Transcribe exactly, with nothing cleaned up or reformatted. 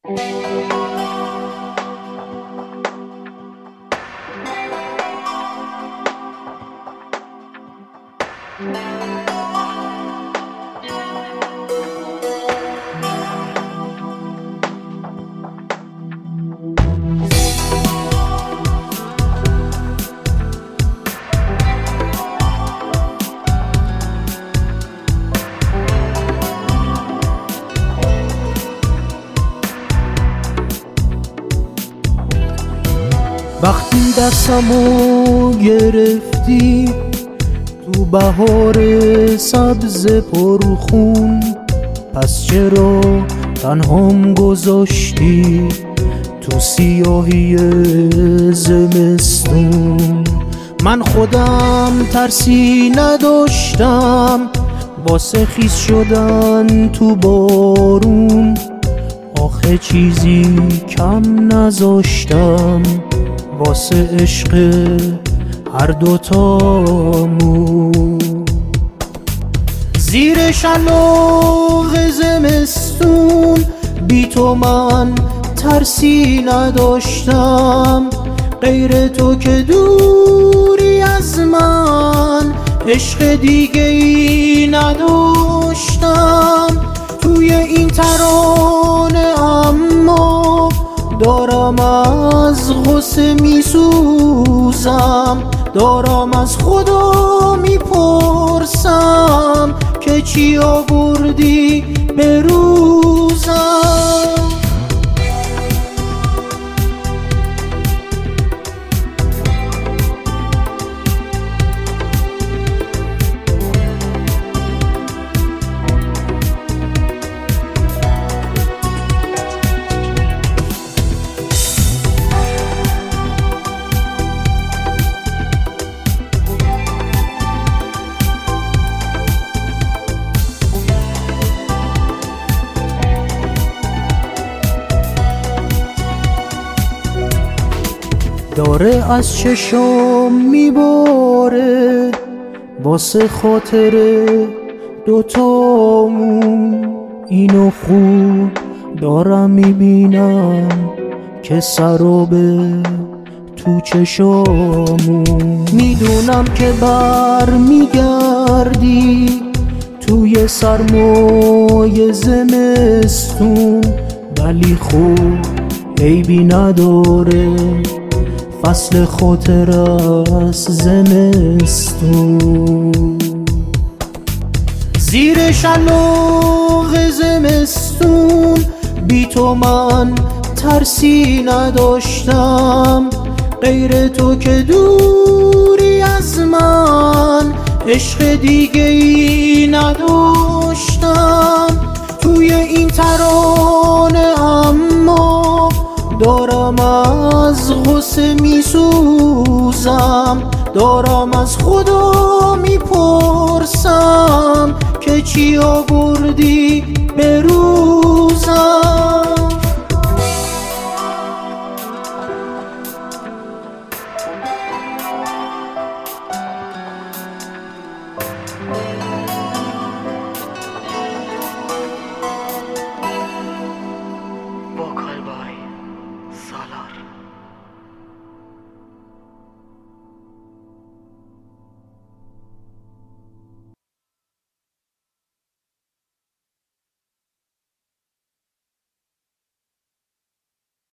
وقتی دستمو گرفتی تو بهار سبز پرخون، پس چرا تنهام گذاشتی تو سیاهی زمستون؟ من خودم ترسی نداشتم واسه خیس شدن تو بارون، آخه چیزی کم نذاشتم واسه عشق هر دوتامون. زیر شلاق زمستون بی تو من ترسی نداشتم، غیر تو که دوری از من عشق دیگه ای نداشتم. توی این ترانه اما دارم از غصه میسوزم، دارم از خدا میپرسم که چی آوردی به روزم. داره از چشام میباره واسه خاطر دوتامون، اینو خوب دارم میبینم که سرابه تو چشامون. میدونم که بر میگردی توی سرمای زمستون، ولی خوب عیبی نداره فصل خاطر از زمستون. زیر شلاق زمستون بی تو من ترسی نداشتم، غیر تو که دوری از من عشق دیگه ای نداشتم. توی این ترانه اما دارم از غصه میسوزم، دارم از خدا میپرسم که چی آوردی به رو